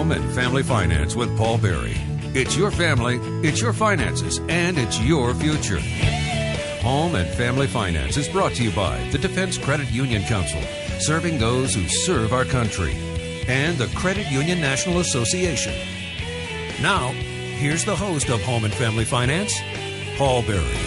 Home and Family Finance with Paul Berry. It's your family, it's your finances, and it's your future. Home and Family Finance is brought to you by the Defense Credit Union Council, serving those who serve our country, and the Credit Union National Association. Now, here's the host of Home and Family Finance, Paul Berry.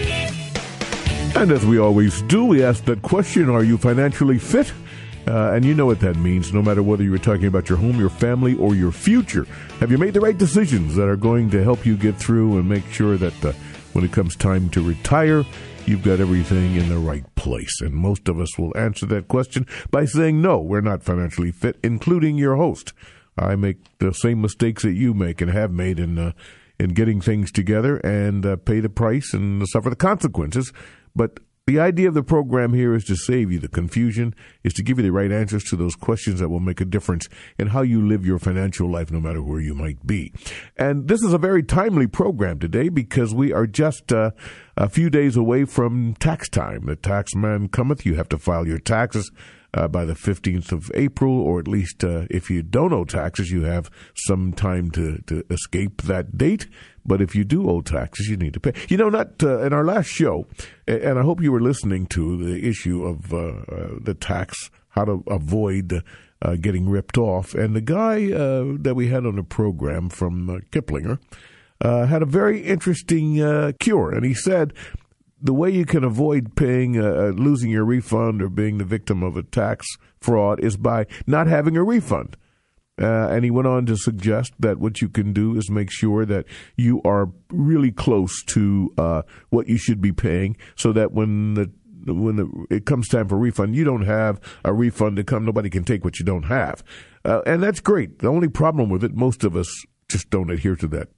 And as we always do, we ask that question, are you financially fit? And you know what that means, no matter whether you're talking about your home, your family, or your future. Have you made the right decisions that are going to help you get through and make sure that when it comes time to retire, you've got everything in the right place? And most of us will answer that question by saying, no, we're not financially fit, including your host. I make the same mistakes that you make and have made in getting things together and pay the price and suffer the consequences. But the idea of the program here is to save you the confusion, is to give you the right answers to those questions that will make a difference in how you live your financial life, no matter where you might be. And this is a very timely program today because we are just a few days away from tax time. The tax man cometh. You have to file your taxes by the 15th of April, or at least if you don't owe taxes, you have some time to escape that date. But if you do owe taxes, you need to pay. You know, not in our last show, and I hope you were listening to the issue of the tax, how to avoid getting ripped off. And the guy that we had on the program from Kiplinger had a very interesting cure. And he said the way you can avoid paying, losing your refund or being the victim of a tax fraud is by not having a refund. And he went on to suggest that what you can do is make sure that you are really close to what you should be paying, so that when it comes time for refund, you don't have a refund to come. Nobody can take what you don't have, and that's great. The only problem with it, most of us just don't adhere to that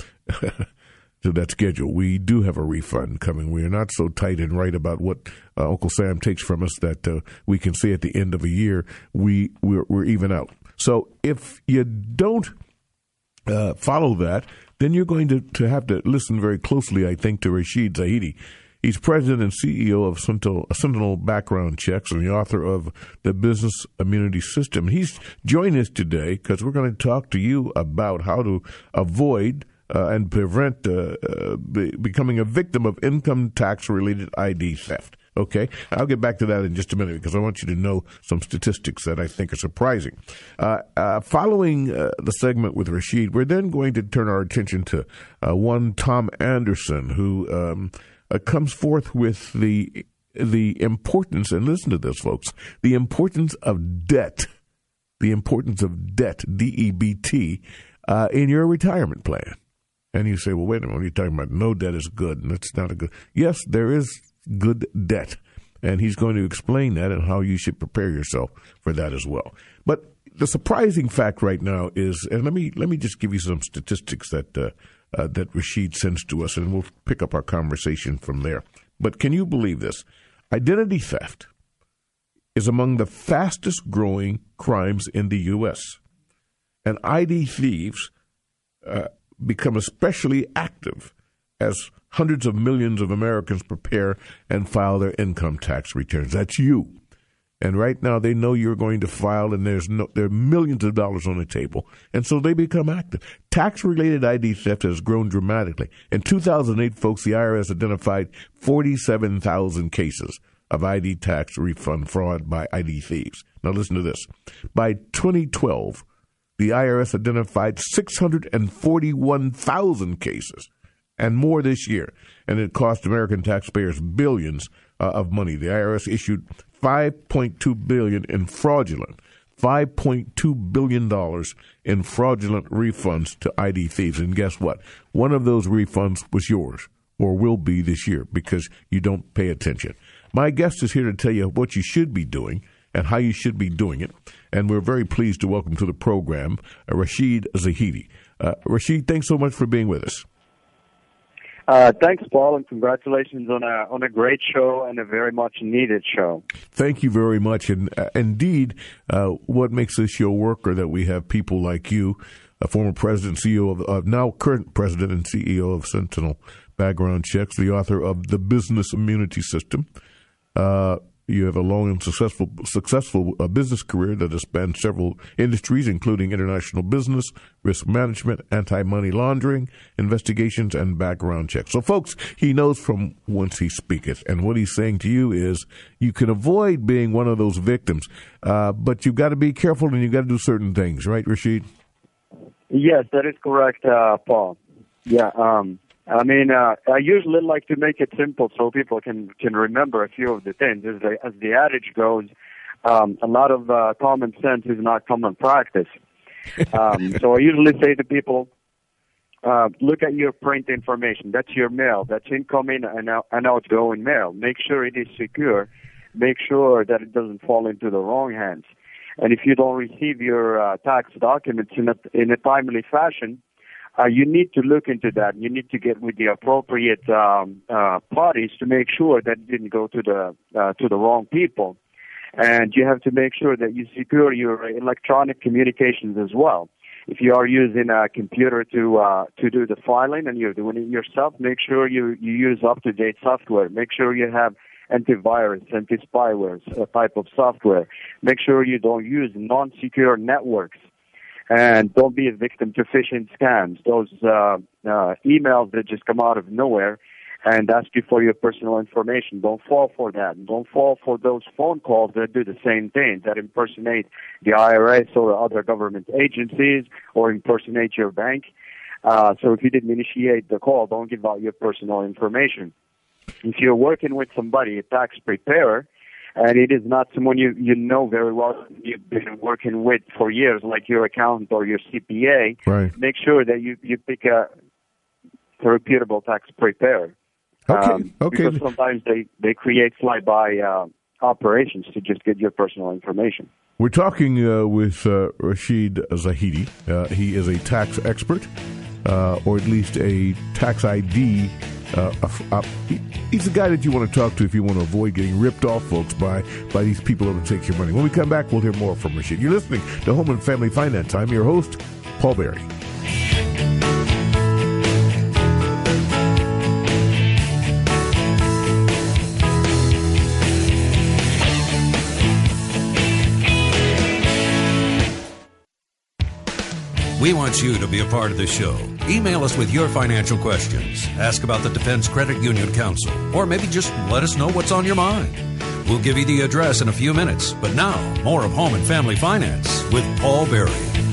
to that schedule. We do have a refund coming. We are not so tight and right about what Uncle Sam takes from us that we can say at the end of a year we're even out. So if you don't follow that, then you're going to have to listen very closely, I think, to Rashid Zahidi. He's president and CEO of Sentinel Background Checks and the author of The Business Immunity System. He's joined us today because we're going to talk to you about how to avoid and prevent becoming a victim of income tax-related ID theft. Okay, I'll get back to that in just a minute because I want you to know some statistics that I think are surprising. Following the segment with Rashid, we're then going to turn our attention to one Tom Anderson, who comes forth with the importance, and listen to this, folks, the importance of debt, D-E-B-T, in your retirement plan. And you say, well, wait a minute, what are you talking about? No debt is good, and that's not a good. Yes, there is good debt, and he's going to explain that and how you should prepare yourself for that as well. But the surprising fact right now is, and let me just give you some statistics that Rashid sends to us, and we'll pick up our conversation from there. But can you believe this? Identity theft is among the fastest growing crimes in the U.S., and ID thieves become especially active as hundreds of millions of Americans prepare and file their income tax returns. That's you. And right now they know you're going to file, and there are millions of dollars on the table. And so they become active. Tax-related ID theft has grown dramatically. In 2008, folks, the IRS identified 47,000 cases of ID tax refund fraud by ID thieves. Now listen to this. By 2012, the IRS identified 641,000 cases and more this year, and it cost American taxpayers billions of money. The IRS issued $5.2 billion in fraudulent refunds to ID thieves. And guess what? One of those refunds was yours, or will be this year, because you don't pay attention. My guest is here to tell you what you should be doing and how you should be doing it. And we're very pleased to welcome to the program Rashid Zahidi. Rashid, thanks so much for being with us. Thanks, Paul, and congratulations on a great show and a very much needed show. Thank you very much. And indeed, what makes this show work are that we have people like you, a former president, CEO of now current president and CEO of Sentinel Background Checks, the author of The Business Immunity System, You have a long and successful business career that has spanned several industries, including international business, risk management, anti-money laundering, investigations, and background checks. So, folks, he knows from whence he speaketh. And what he's saying to you is you can avoid being one of those victims, but you've got to be careful and you've got to do certain things. Right, Rashid? Yes, that is correct, Paul. Yeah. I usually like to make it simple so people can remember a few of the things. As the adage goes, a lot of common sense is not common practice. So I usually say to people, look at your print information. That's your mail. That's incoming and outgoing mail. Make sure it is secure. Make sure that it doesn't fall into the wrong hands. And if you don't receive your tax documents in a timely fashion, you need to look into that. You need to get with the appropriate parties to make sure that it didn't go to the wrong people. And you have to make sure that you secure your electronic communications as well. If you are using a computer to do the filing and you're doing it yourself, make sure you use up-to-date software. Make sure you have antivirus, anti-spyware type of software. Make sure you don't use non-secure networks. And don't be a victim to phishing scams. Those emails that just come out of nowhere and ask you for your personal information. Don't fall for that. And don't fall for those phone calls that do the same thing, that impersonate the IRS or other government agencies or impersonate your bank. So if you didn't initiate the call, don't give out your personal information. If you're working with somebody, a tax preparer, and it is not someone you know very well, you've been working with for years, like your accountant or your CPA, right, make sure that you pick a reputable tax preparer. Okay. Because sometimes they create fly-by operations to just get your personal information. We're talking with Rashid Zahidi. He is a tax expert, or at least a tax ID. He's the guy that you want to talk to if you want to avoid getting ripped off, folks, by these people who take your money. When we come back, we'll hear more from Rashid. You're listening to Home and Family Finance. I'm your host, Paul Berry. We want you to be a part of the show. Email us with your financial questions. Ask about the Defense Credit Union Council, or maybe just let us know what's on your mind. We'll give you the address in a few minutes. But now, more of Home and Family Finance with Paul Berry.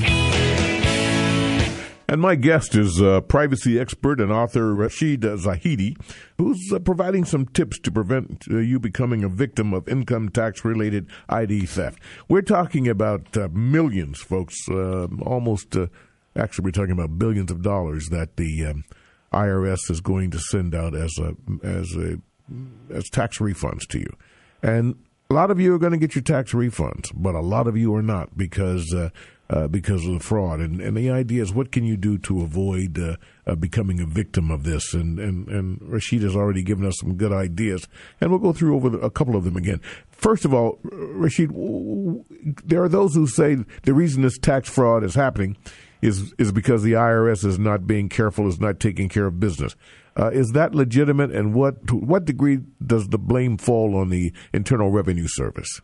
And my guest is privacy expert and author Rashid Zahidi, who's providing some tips to prevent you becoming a victim of income tax-related ID theft. We're talking about millions, folks, actually we're talking about billions of dollars that the IRS is going to send out as tax refunds to you. And a lot of you are going to get your tax refunds, but a lot of you are not because of the fraud. And the idea is, what can you do to avoid becoming a victim of this? And Rashid has already given us some good ideas, and we'll go through over a couple of them again. First of all, Rashid, there are those who say the reason this tax fraud is happening is because the IRS is not being careful, is not taking care of business. Is that legitimate, and to what degree does the blame fall on the Internal Revenue Service?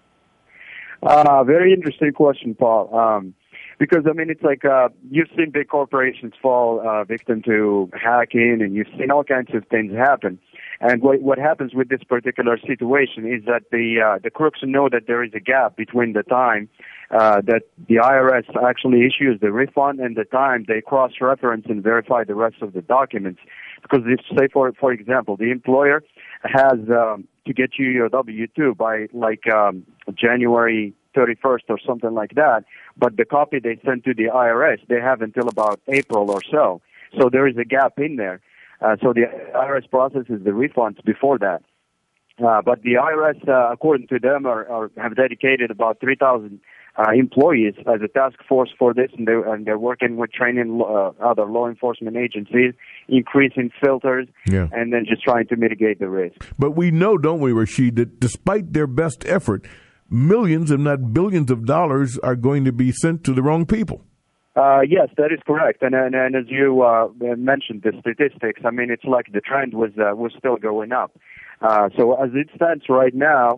Very interesting question, Paul. Because, I mean, it's like you've seen big corporations fall victim to hacking, and you've seen all kinds of things happen. And what happens with this particular situation is that the crooks know that there is a gap between the time that the IRS actually issues the refund and the time they cross-reference and verify the rest of the documents. Because if, say, for example, the employer has to get you your W-2 by January 31st or something like that, but the copy they send to the IRS, they have until about April or so. So there is a gap in there. So the IRS processes the refunds before that. But the IRS, according to them, have dedicated about 3,000 employees as a task force for this, and they're working with training other law enforcement agencies, increasing filters, and then just trying to mitigate the risk. But we know, don't we, Rashid, that despite their best effort, millions, if not billions of dollars are going to be sent to the wrong people. Yes, that is correct. And as you mentioned, the statistics, I mean, it's like the trend was still going up. So as it stands right now,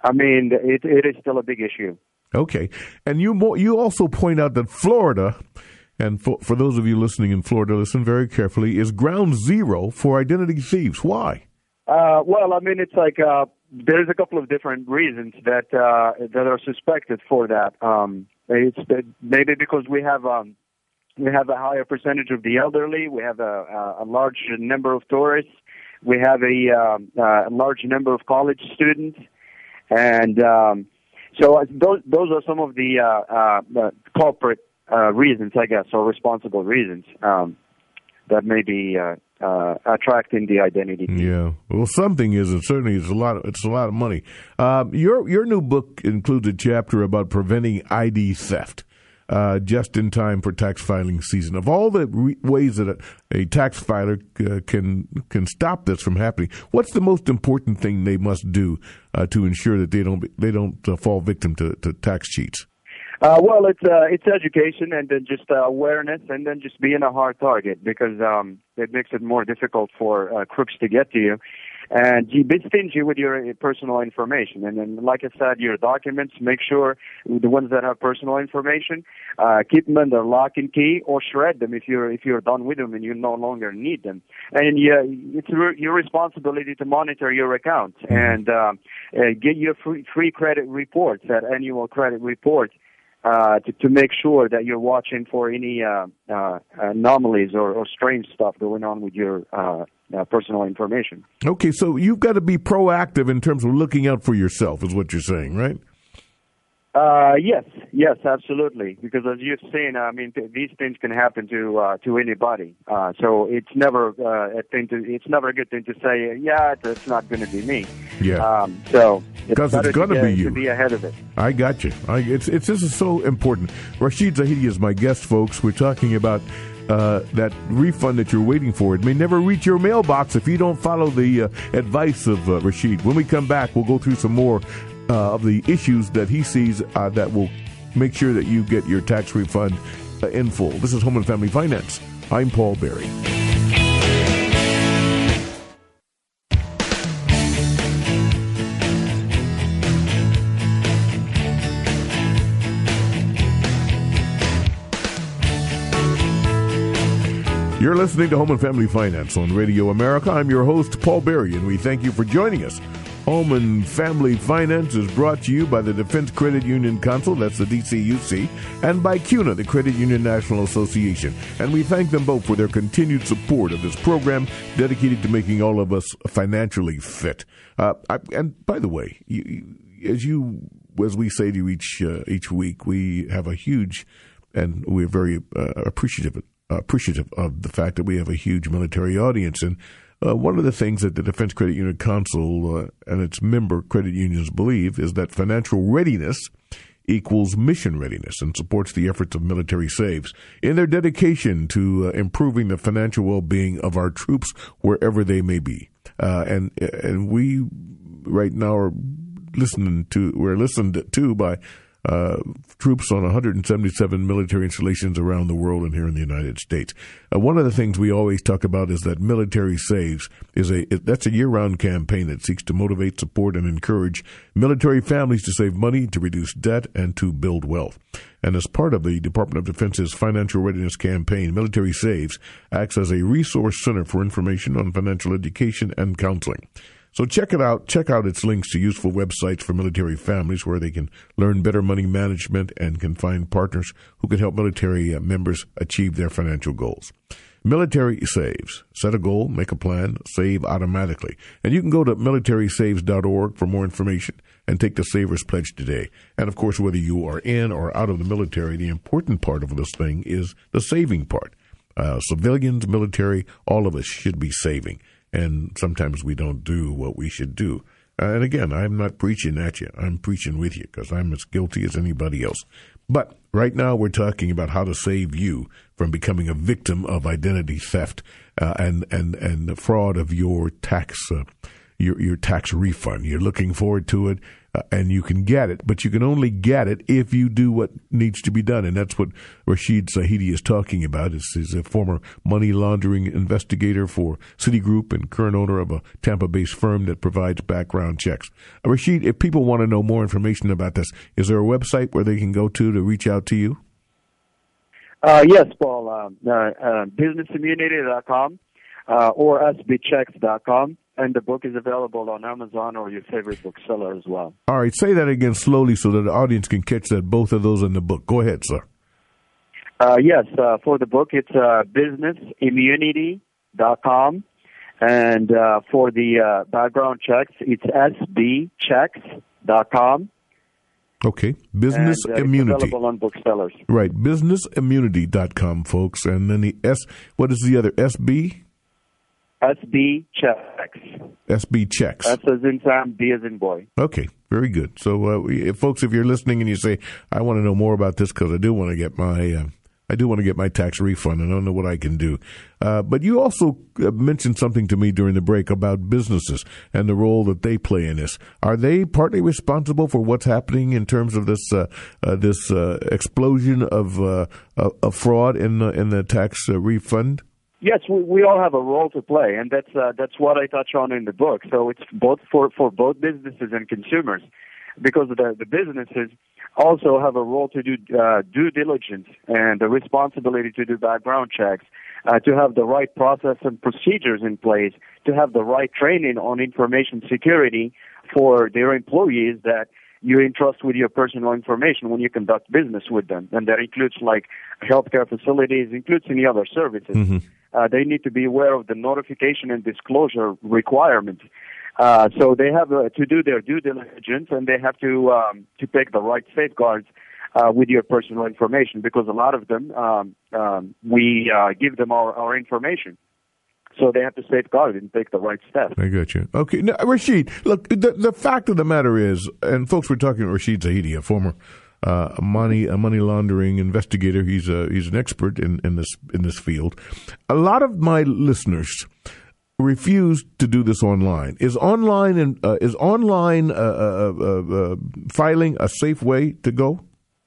I mean, it is still a big issue. Okay. And you also point out that Florida, and for those of you listening in Florida, listen very carefully, is ground zero for identity thieves. Why? Well, I mean, it's like there's a couple of different reasons that are suspected for that. It's maybe because we have a higher percentage of the elderly. We have a large number of tourists. We have a large number of college students, and so those are some of the culprit reasons, I guess, or responsible reasons that may be attracting the identity. Yeah, well, something is, and certainly it's a lot of money. Your new book includes a chapter about preventing ID theft. Just in time for tax filing season. Of all the ways that a tax filer can stop this from happening, what's the most important thing they must do to ensure that they don't fall victim to tax cheats? Well, it's education, and then just awareness, and then just being a hard target, because it makes it more difficult for crooks to get to you. And you be stingy with your personal information. And then, like I said, your documents, make sure the ones that have personal information, keep them under lock and key, or shred them if you're done with them and you no longer need them. And it's your responsibility to monitor your accounts and get your free credit reports, that annual credit report, to make sure that you're watching for any anomalies or strange stuff going on with your personal information. Okay, so you've got to be proactive in terms of looking out for yourself, is what you're saying, right? Yes, absolutely. Because as you've seen, I mean, these things can happen to anybody. So it's never it's never a good thing to say, it's not going to be me. Yeah. So because it's going to be you. To be ahead of it. I got you. This is so important. Rashid Zahidi is my guest, folks. We're talking about that refund that you're waiting for. It may never reach your mailbox if you don't follow the advice of Rashid. When we come back, we'll go through some more of the issues that he sees that will make sure that you get your tax refund in full. This is Home and Family Finance. I'm Paul Berry. You're listening to Home and Family Finance on Radio America. I'm your host, Paul Berry, and we thank you for joining us. Home and Family Finance is brought to you by the Defense Credit Union Council, that's the DCUC, and by CUNA, the Credit Union National Association. And we thank them both for their continued support of this program dedicated to making all of us financially fit. And by the way, as we say to each week, we have a huge, and we're very appreciative of the fact that we have a huge military audience. And one of the things that the Defense Credit Union Council and its member credit unions believe is that financial readiness equals mission readiness, and supports the efforts of military saves in their dedication to improving the financial well-being of our troops wherever they may be. And we right now are listened to by troops on 177 military installations around the world and here in the United States. One of the things we always talk about is that Military Saves that's a year-round campaign that seeks to motivate, support, and encourage military families to save money, to reduce debt, and to build wealth. And as part of the Department of Defense's financial readiness campaign, Military Saves acts as a resource center for information on financial education and counseling. So check it out. Check out its links to useful websites for military families where they can learn better money management and can find partners who can help military members achieve their financial goals. Military Saves. Set a goal, make a plan, save automatically. And you can go to militarysaves.org for more information and take the Savers Pledge today. And, of course, whether you are in or out of the military, the important part of this thing is the saving part. Civilians, military, all of us should be saving. And sometimes we don't do what we should do. And again, I'm not preaching at you. I'm preaching with you because I'm as guilty as anybody else. But right now we're talking about how to save you from becoming a victim of identity theft and the fraud of your tax your tax refund. You're looking forward to it, and you can get it, but you can only get it if you do what needs to be done, and that's what Rashid Zahidi is talking about. He's a former money laundering investigator for Citigroup and current owner of a Tampa-based firm that provides background checks. Rashid, if people want to know more information about this, is there a website where they can go to reach out to you? Yes, Paul. Businessimmunity.com or sbchecks.com. And the book is available on Amazon or your favorite bookseller as well. All right, say that again slowly so that the audience can catch that, both of those in the book. Go ahead, sir. Yes, for the book, it's businessimmunity.com. And for the background checks, it's sbchecks.com. Okay, Business Immunity. It's available on booksellers. Right, businessimmunity.com, folks. And then the what is the other, SB? SB Checks. SB Checks. S as in Sam, B as in boy. Okay, very good. So, folks, if you're listening and you say, I want to know more about this because I do want to get my tax refund and I don't know what I can do. But you also mentioned something to me during the break about businesses and the role that they play in this. Are they partly responsible for what's happening in terms of this explosion of fraud in the tax refund? Yes, we all have a role to play, and that's what I touch on in the book. So it's both for both businesses and consumers, because the businesses also have a role to do due diligence and the responsibility to do background checks, to have the right process and procedures in place, to have the right training on information security for their employees that you entrust with your personal information when you conduct business with them. And that includes like healthcare facilities, includes any other services. Mm-hmm. They need to be aware of the notification and disclosure requirements. So they have to do their due diligence, and they have to take the right safeguards with your personal information, because a lot of them, we give them our information. So they have to safeguard it and take the right steps. I got you. Okay. Now, Rashid, look, the fact of the matter is, and folks, we're talking to Rashid Zahidi, a former money laundering investigator. He's an expert in this field. A lot of my listeners refuse to do this online. Is online filing a safe way to go?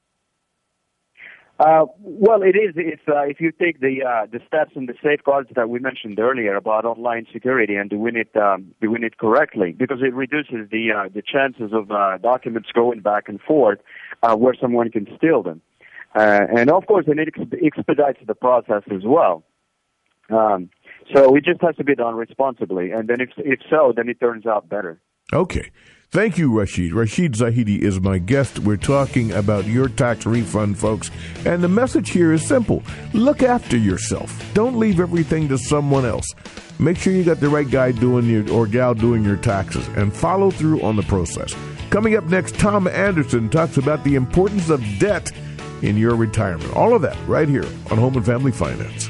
Well, it is if you take the steps and the safeguards that we mentioned earlier about online security and doing it correctly, because it reduces the chances of documents going back and forth where someone can steal them, and of course, it expedites the process as well. So it just has to be done responsibly, and then if so, then it turns out better. Okay. Thank you, Rashid. Rashid Zahidi is my guest. We're talking about your tax refund, folks. And the message here is simple. Look after yourself. Don't leave everything to someone else. Make sure you got the right guy or gal doing your taxes, and follow through on the process. Coming up next, Tom Anderson talks about the importance of debt in your retirement. All of that right here on Home and Family Finance.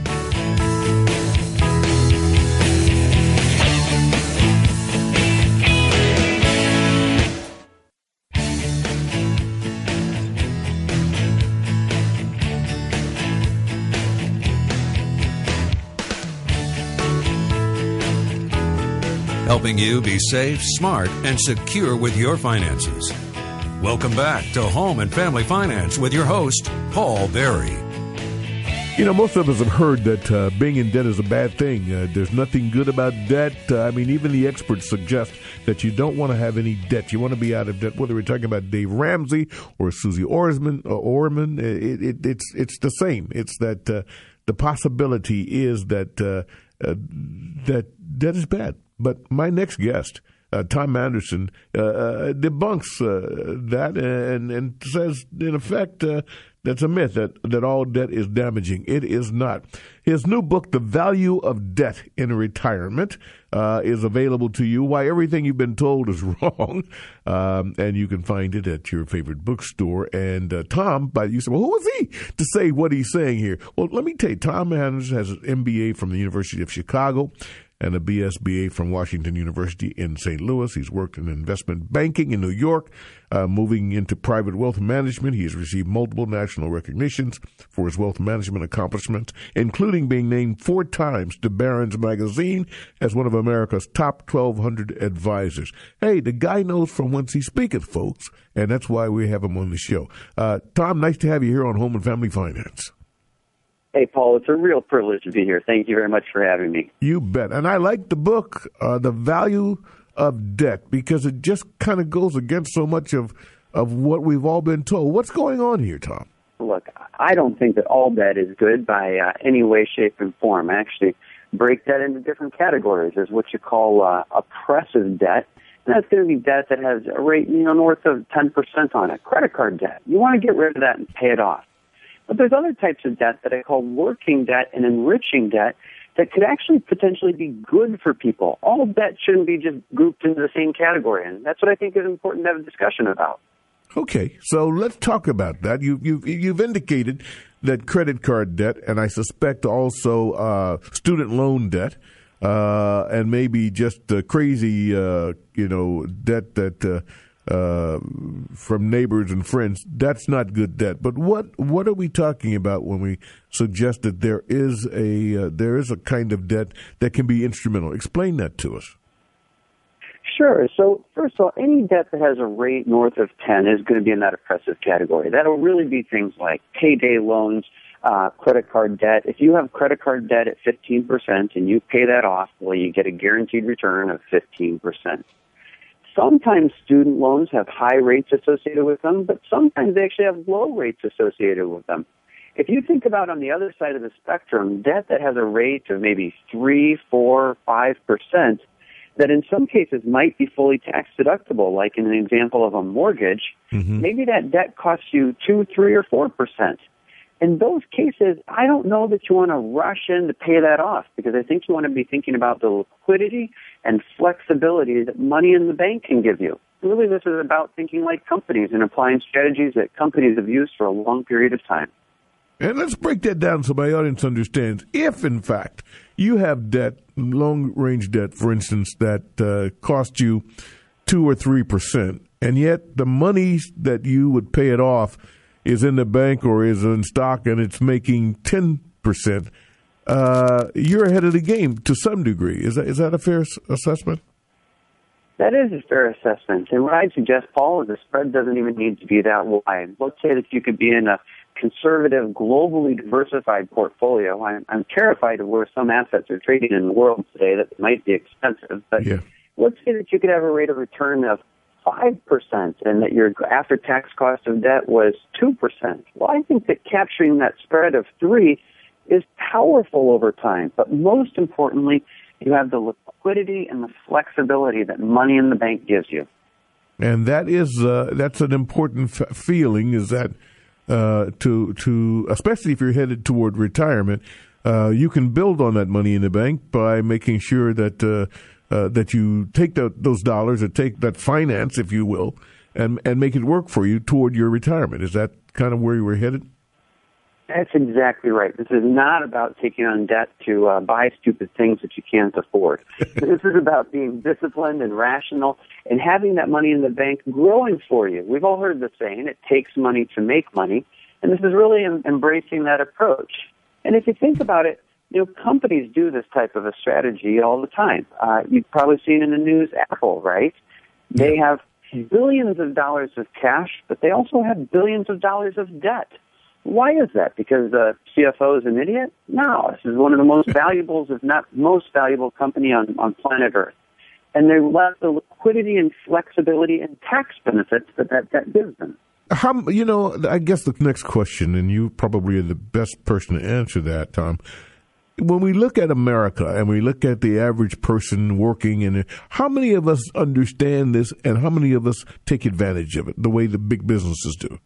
Helping you be safe, smart, and secure with your finances. Welcome back to Home and Family Finance with your host, Paul Berry. You know, most of us have heard that being in debt is a bad thing. There's nothing good about debt. Even the experts suggest that you don't want to have any debt. You want to be out of debt. Whether we're talking about Dave Ramsey or Susie Orman, it's the same. It's that the possibility is that that debt is bad. But my next guest, Tom Anderson, debunks that and says, in effect, that's a myth, that all debt is damaging. It is not. His new book, The Value of Debt in Retirement, is available to you. Why everything you've been told is wrong. And you can find it at your favorite bookstore. And Tom, you said, well, who is he to say what he's saying here? Well, let me tell you, Tom Anderson has an MBA from the University of Chicago. and a BSBA from Washington University in St. Louis. He's worked in investment banking in New York, moving into private wealth management. He has received multiple national recognitions for his wealth management accomplishments, including being named 4 times to Barron's Magazine as one of America's top 1,200 advisors. Hey, the guy knows from whence he speaketh, folks, and that's why we have him on the show. Tom, nice to have you here on Home and Family Finance. Hey, Paul, it's a real privilege to be here. Thank you very much for having me. You bet. And I like the book, The Value of Debt, because it just kind of goes against so much of what we've all been told. What's going on here, Tom? Look, I don't think that all debt is good by any way, shape, and form. I actually break that into different categories. There's what you call oppressive debt, and that's going to be debt that has a rate, north of 10% on it. Credit card debt. You want to get rid of that and pay it off. But there's other types of debt that I call working debt and enriching debt that could actually potentially be good for people. All debt shouldn't be just grouped into the same category, and that's what I think is important to have a discussion about. Okay, so let's talk about that. You've indicated that credit card debt, and I suspect also student loan debt, and maybe just crazy, debt that from neighbors and friends. That's not good debt. But what are we talking about when we suggest that there is a kind of debt that can be instrumental? Explain that to us. Sure. So first of all, any debt that has a rate north of 10 is going to be in that oppressive category. That'll really be things like payday loans, credit card debt. If you have credit card debt at 15% and you pay that off, well, you get a guaranteed return of 15%. Sometimes student loans have high rates associated with them, but sometimes they actually have low rates associated with them. If you think about on the other side of the spectrum, debt that has a rate of maybe 3, 4, 5%, that in some cases might be fully tax deductible, like in an example of a mortgage, maybe that debt costs you 2, 3, or 4%. In those cases, I don't know that you want to rush in to pay that off, because I think you want to be thinking about the liquidity and flexibility that money in the bank can give you. Really, this is about thinking like companies and applying strategies that companies have used for a long period of time. And let's break that down so my audience understands. If, in fact, you have debt, long-range debt, for instance, that cost you 2 or 3%, and yet the money that you would pay it off is in the bank or is in stock and it's making 10%, you're ahead of the game to some degree. Is that a fair assessment? That is a fair assessment. And what I'd suggest, Paul, is the spread doesn't even need to be that wide. Let's say that you could be in a conservative, globally diversified portfolio. I'm terrified of where some assets are trading in the world today that might be expensive. But let's say that you could have a rate of return of 5% and that your after-tax cost of debt was 2%. Well, I think that capturing that spread of 3 is powerful over time. But most importantly, you have the liquidity and the flexibility that money in the bank gives you. And that is that's an important feeling, is that to especially if you're headed toward retirement, you can build on that money in the bank by making sure that that you take those dollars, or take that finance, if you will, and make it work for you toward your retirement. Is that kind of where you were headed? That's exactly right. This is not about taking on debt to buy stupid things that you can't afford. This is about being disciplined and rational and having that money in the bank growing for you. We've all heard the saying, it takes money to make money, and this is really embracing that approach. And if you think about it, companies do this type of a strategy all the time. You've probably seen in the news Apple, right? They have billions of dollars of cash, but they also have billions of dollars of debt. Why is that? Because the CFO is an idiot? No, this is one of the most valuable, if not most valuable company on planet Earth. And they lack the liquidity and flexibility and tax benefits that gives them. I guess the next question, and you probably are the best person to answer that, Tom. When we look at America and we look at the average person working in it, how many of us understand this and how many of us take advantage of it the way the big businesses do?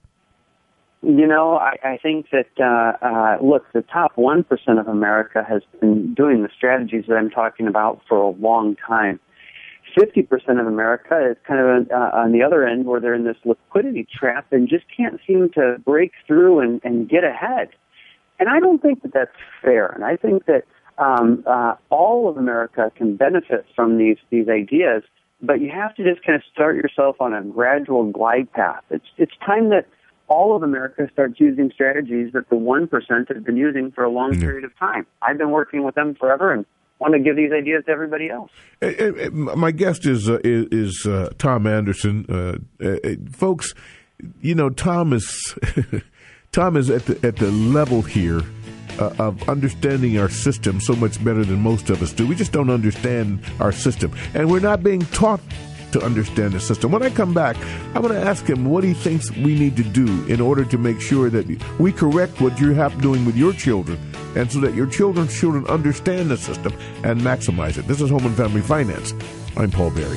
I think that, the top 1% of America has been doing the strategies that I'm talking about for a long time. 50% of America is kind of on the other end, where they're in this liquidity trap and just can't seem to break through and get ahead. And I don't think that that's fair. And I think that All of America can benefit from these ideas, but you have to just kind of start yourself on a gradual glide path. It's time that all of America starts using strategies that the 1% has been using for a long period of time. I've been working with them forever and want to give these ideas to everybody else. My guest is Tom Anderson. Folks, you know, Tom is Tom is at the level here of understanding our system so much better than most of us do. We just don't understand our system, and we're not being taught to understand the system. When I come back, I'm going to ask him what he thinks we need to do in order to make sure that we correct what you're doing with your children, and so that your children's children understand the system and maximize it. This is Home and Family Finance. I'm Paul Berry.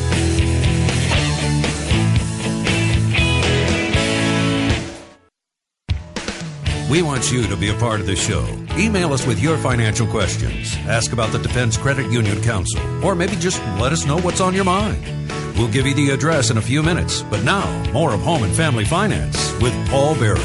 We want you to be a part of the show. Email us with your financial questions. Ask about the Defense Credit Union Council, or maybe just let us know what's on your mind. We'll give you the address in a few minutes. But now, more of Home and Family Finance with Paul Berry.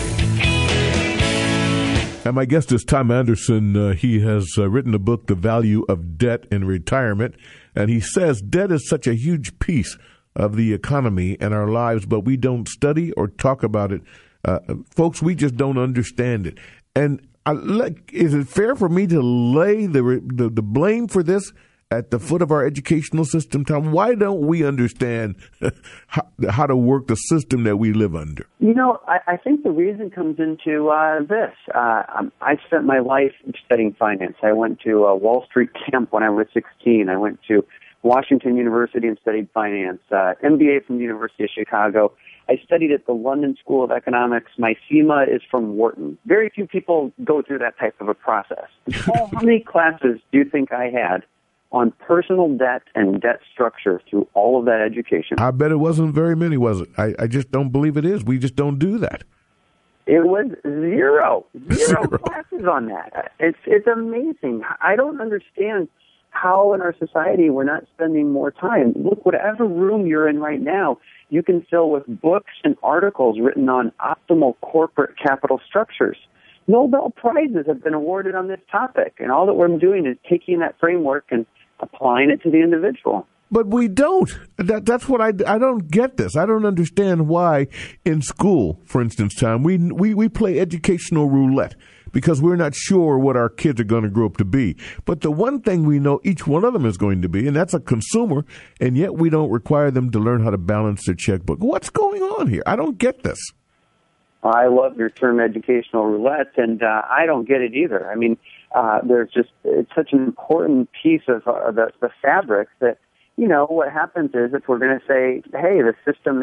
And my guest is Tom Anderson. He has written a book, The Value of Debt in Retirement. And he says debt is such a huge piece of the economy and our lives, but we don't study or talk about it. Folks, we just don't understand it. And is it fair for me to lay the blame for this at the foot of our educational system, Tom? Why don't we understand how to work the system that we live under? You know, I think the reason comes into this. I spent my life studying finance. I went to Wall Street camp when I was 16. I went to Washington University and studied finance, MBA from the University of Chicago. I studied at the London School of Economics. My FEMA is from Wharton. Very few people go through that type of a process. Paul, how many classes do you think I had on personal debt and debt structure through all of that education? I bet it wasn't very many, was it? I just don't believe it is. We just don't do that. It was zero classes on that. It's amazing. I don't understand how in our society we're not spending more time. Look, whatever room you're in right now, you can fill with books and articles written on optimal corporate capital structures. Nobel Prizes have been awarded on this topic, and all that we're doing is taking that framework and applying it to the individual. But we don't. That's what I don't get this. I don't understand why in school, for instance, Tom, we play educational roulette because we're not sure what our kids are going to grow up to be. But the one thing we know each one of them is going to be, and that's a consumer, and yet we don't require them to learn how to balance their checkbook. What's going on here? I don't get this. I love your term educational roulette, and I don't get it either. I mean, it's such an important piece of the fabric that, you know, what happens is if we're going to say, hey, the system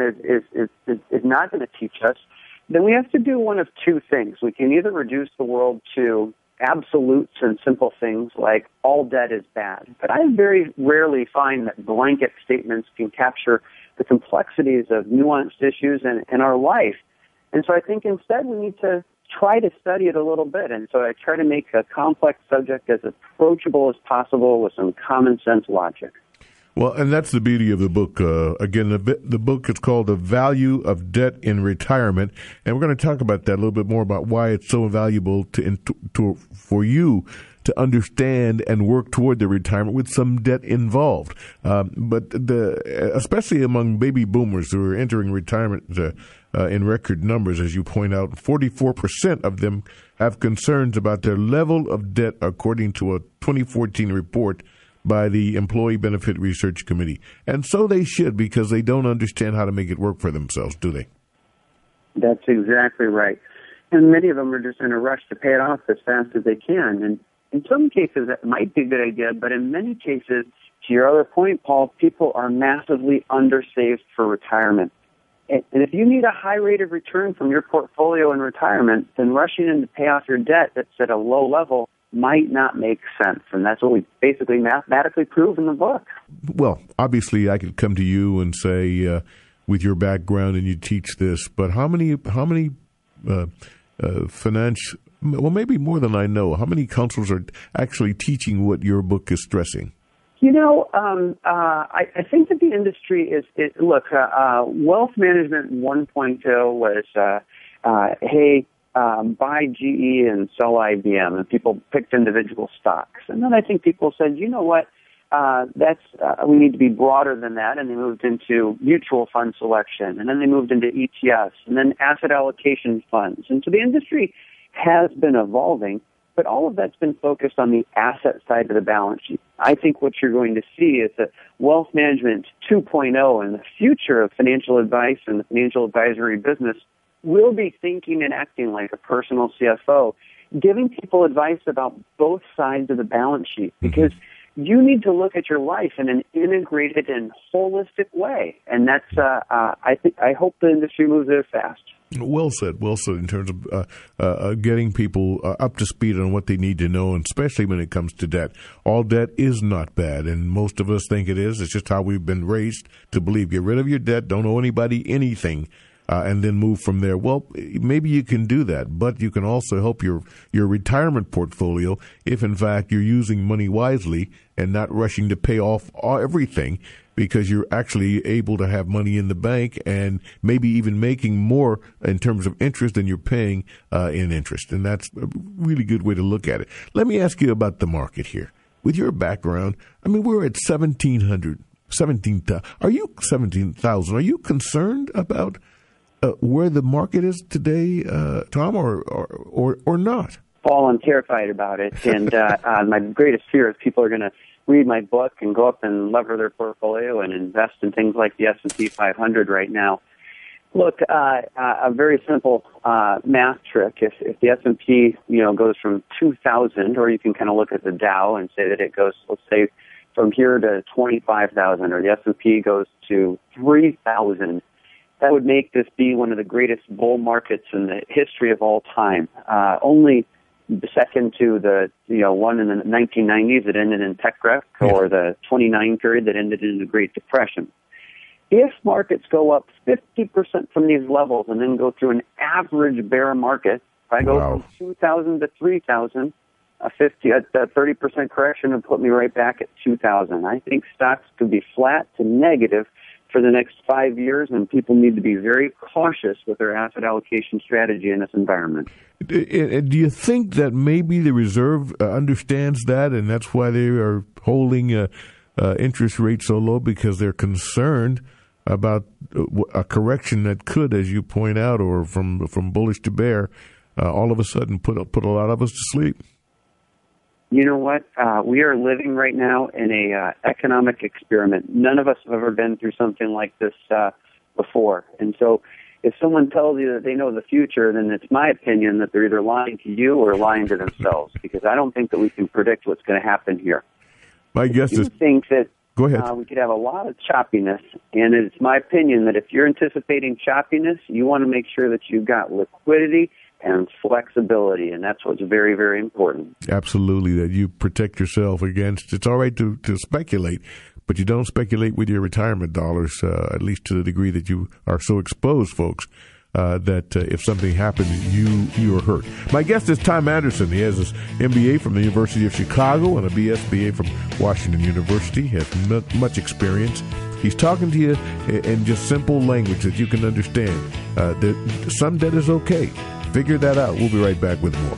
is not going to teach us, then we have to do one of two things. We can either reduce the world to absolutes and simple things like all debt is bad. But I very rarely find that blanket statements can capture the complexities of nuanced issues in our life. And so I think instead we need to try to study it a little bit. And so I try to make a complex subject as approachable as possible with some common sense logic. Well, and that's the beauty of the book. Again, the book is called The Value of Debt in Retirement. And we're going to talk about that a little bit more about why it's so valuable for you to understand and work toward the retirement with some debt involved. But especially among baby boomers who are entering retirement in record numbers, as you point out, 44% of them have concerns about their level of debt, according to a 2014 report by the Employee Benefit Research Committee. And so they should, because they don't understand how to make it work for themselves, do they? That's exactly right. And many of them are just in a rush to pay it off as fast as they can. And in some cases, that might be a good idea, but in many cases, to your other point, Paul, people are massively undersaved for retirement. And if you need a high rate of return from your portfolio in retirement, then rushing in to pay off your debt that's at a low level might not make sense. And that's what we basically mathematically prove in the book. Well, obviously, I could come to you and say, with your background, and you teach this, but how many finance, well, maybe more than I know, how many counselors are actually teaching what your book is stressing? You know, I think that the industry wealth management 1.0 was, hey, buy GE and sell IBM, and people picked individual stocks. And then I think people said, you know what, we need to be broader than that, and they moved into mutual fund selection, and then they moved into ETFs, and then asset allocation funds. And so the industry has been evolving, but all of that's been focused on the asset side of the balance sheet. I think what you're going to see is that wealth management 2.0 and the future of financial advice and the financial advisory business will be thinking and acting like a personal CFO, giving people advice about both sides of the balance sheet, because you need to look at your life in an integrated and holistic way. And that's, I hope the industry moves there fast. Well said in terms of getting people up to speed on what they need to know, and especially when it comes to debt. All debt is not bad, and most of us think it is. It's just how we've been raised to believe. Get rid of your debt, don't owe anybody anything, and then move from there. Well, maybe you can do that, but you can also help your retirement portfolio if, in fact, you're using money wisely and not rushing to pay off everything, because you're actually able to have money in the bank and maybe even making more in terms of interest than you're paying in interest. And that's a really good way to look at it. Let me ask you about the market here. With your background, I mean, we're at 17,000. Are you concerned about where the market is today, Tom, or not? Paul, I'm terrified about it. And my greatest fear is people are going to read my book and go up and lever their portfolio and invest in things like the S&P 500 right now. Look, a very simple math trick. If the S&P, goes from 2,000, or you can kind of look at the Dow and say that it goes, let's say, from here to 25,000, or the S&P goes to 3,000, that would make this be one of the greatest bull markets in the history of all time. Only second to the one in the 1990s that ended in tech wreck, or the 29 period that ended in the Great Depression. If markets go up 50% from these levels and then go through an average bear market, if I go from 2,000 to 3,000, a 30% correction would put me right back at 2,000. I think stocks could be flat to negative for the next 5 years, and people need to be very cautious with their asset allocation strategy in this environment. Do you think that maybe the Reserve understands that, and that's why they are holding interest rates so low, because they're concerned about a correction that could, as you point out, or from bullish to bear, all of a sudden put a lot of us to sleep? You know what? We are living right now in a economic experiment. None of us have ever been through something like this before. And so if someone tells you that they know the future, then it's my opinion that they're either lying to you or lying to themselves, because I don't think that we can predict what's going to happen here. My guess is... I think that Go ahead. We could have a lot of choppiness, and it's my opinion that if you're anticipating choppiness, you want to make sure that you've got liquidity and flexibility, and that's what's very, very important. Absolutely, that you protect yourself against. It's all right to speculate, but you don't speculate with your retirement dollars, at least to the degree that you are so exposed, folks, that if something happens, you are hurt. My guest is Tom Anderson. He has his MBA from the University of Chicago and a BSBA from Washington University. He has much experience. He's talking to you in just simple language that you can understand. Some debt is okay. Figure that out. We'll be right back with more.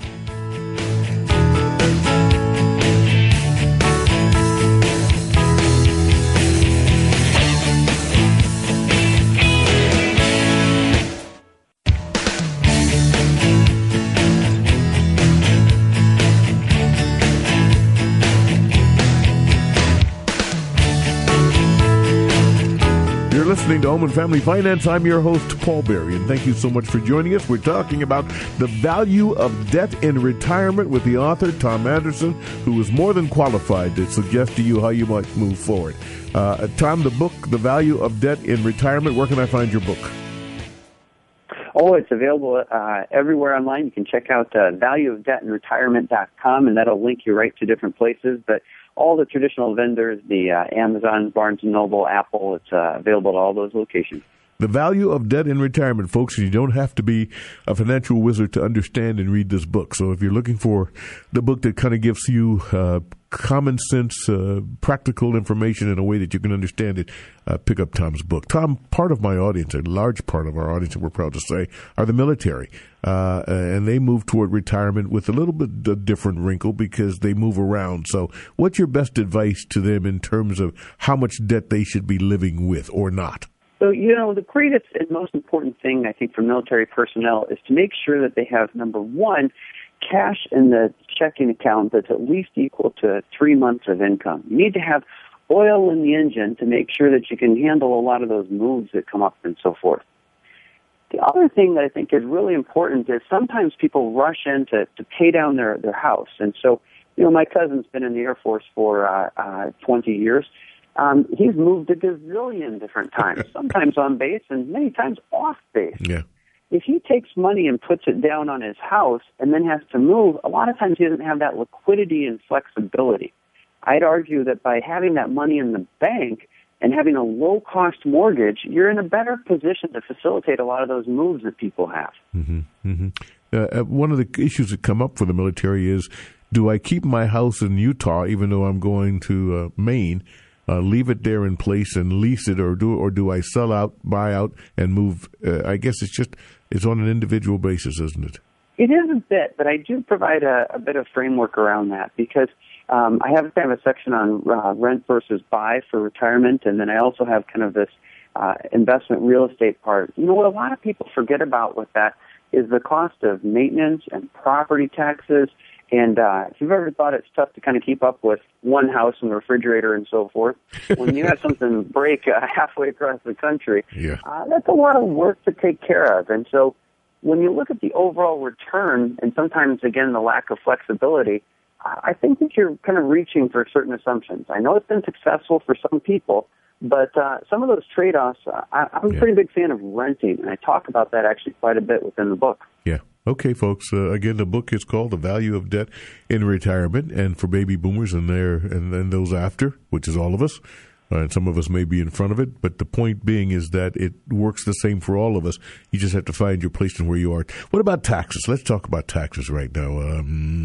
Listening to Home and Family Finance. I'm your host, Paul Berry, and thank you so much for joining us. We're talking about the value of debt in retirement with the author, Tom Anderson, who is more than qualified to suggest to you how you might move forward. Tom, the book, The Value of Debt in Retirement, where can I find your book? Oh, it's available everywhere online. You can check out valueofdebtinretirement.com, and that'll link you right to different places. But all the traditional vendors, the Amazon, Barnes & Noble, Apple, it's available at all those locations. The Value of Debt in Retirement, folks, and you don't have to be a financial wizard to understand and read this book. So if you're looking for the book that kind of gives you common sense, practical information in a way that you can understand it, pick up Tom's book. Tom, part of my audience, a large part of our audience, and we're proud to say, are the military. And they move toward retirement with a little bit different wrinkle because they move around. So what's your best advice to them in terms of how much debt they should be living with or not? So, the greatest and most important thing, I think, for military personnel is to make sure that they have, number one, cash in the checking account that's at least equal to 3 months of income. You need to have oil in the engine to make sure that you can handle a lot of those moves that come up and so forth. The other thing that I think is really important is sometimes people rush in to pay down their house. And so, my cousin's been in the Air Force for 20 years. He's moved a gazillion different times, sometimes on base and many times off base. Yeah. If he takes money and puts it down on his house and then has to move, a lot of times he doesn't have that liquidity and flexibility. I'd argue that by having that money in the bank and having a low-cost mortgage, you're in a better position to facilitate a lot of those moves that people have. Mm-hmm. Mm-hmm. One of the issues that come up for the military is, do I keep my house in Utah even though I'm going to Maine, leave it there in place and lease it, or do I sell out, buy out, and move? I guess it's on an individual basis, isn't it? It is a bit, but I do provide a bit of framework around that because I have kind of a section on rent versus buy for retirement, and then I also have kind of this investment real estate part. What a lot of people forget about with that is the cost of maintenance and property taxes. And if you've ever thought it's tough to kind of keep up with one house and the refrigerator and so forth, when you have something break halfway across the country, that's a lot of work to take care of. And so when you look at the overall return and sometimes, again, the lack of flexibility, I think that you're kind of reaching for certain assumptions. I know it's been successful for some people, but some of those trade-offs, I'm a pretty big fan of renting, and I talk about that actually quite a bit within the book. Yeah. Okay, folks. Again, the book is called "The Value of Debt in Retirement," and for baby boomers and those after, which is all of us, and some of us may be in front of it. But the point being is that it works the same for all of us. You just have to find your place in where you are. What about taxes? Let's talk about taxes right now.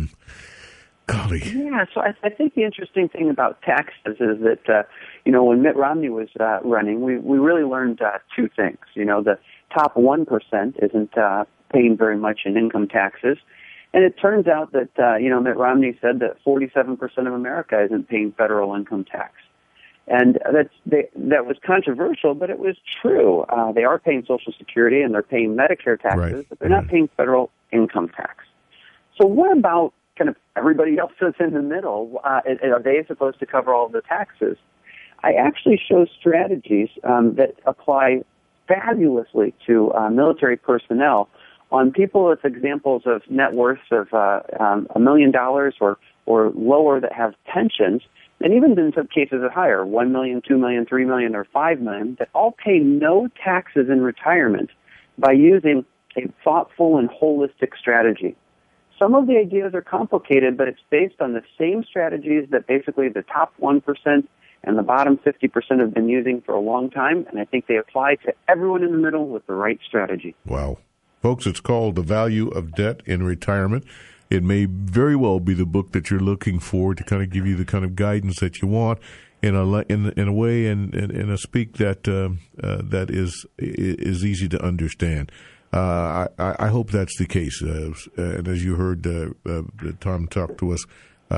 Golly. Yeah. So I think the interesting thing about taxes is that when Mitt Romney was running, we really learned two things. The top 1% isn't paying very much in income taxes. And it turns out that, Mitt Romney said that 47% of America isn't paying federal income tax. And that was controversial, but it was true. They are paying Social Security and they're paying Medicare taxes, but they're not paying federal income tax. So what about kind of everybody else that's in the middle? Are they supposed to cover all the taxes? I actually show strategies that apply fabulously to military personnel on people with examples of net worths of $1 million or lower that have pensions, and even in some cases higher, $1 million, $2 million, $3 million, or $5 million, that all pay no taxes in retirement by using a thoughtful and holistic strategy. Some of the ideas are complicated, but it's based on the same strategies that basically the top 1% and the bottom 50% have been using for a long time, and I think they apply to everyone in the middle with the right strategy. Wow. Folks, it's called The Value of Debt in Retirement. It may very well be the book that you're looking for to kind of give you the kind of guidance that you want in a way and in a speak that that is easy to understand. I hope that's the case. And as you heard Tom talk to us,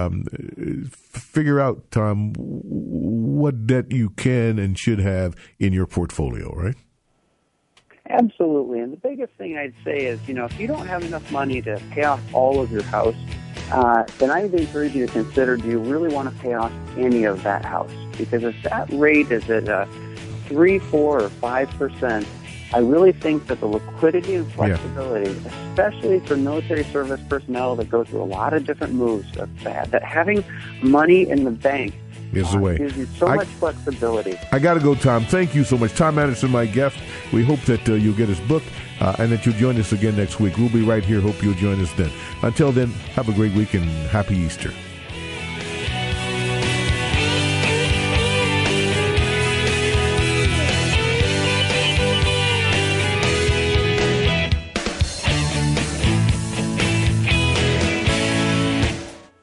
figure out, Tom, what debt you can and should have in your portfolio, right? Absolutely. And the biggest thing I'd say is, if you don't have enough money to pay off all of your house, then I would encourage you to consider, do you really want to pay off any of that house? Because if that rate is at 3, 4, or 5%, I really think that the liquidity and flexibility, especially for military service personnel that go through a lot of different moves, that having money in the bank is the way. Gives you so much flexibility. I got to go, Tom. Thank you so much. Tom Anderson, my guest. We hope that you'll get his book and that you'll join us again next week. We'll be right here. Hope you'll join us then. Until then, have a great week and happy Easter.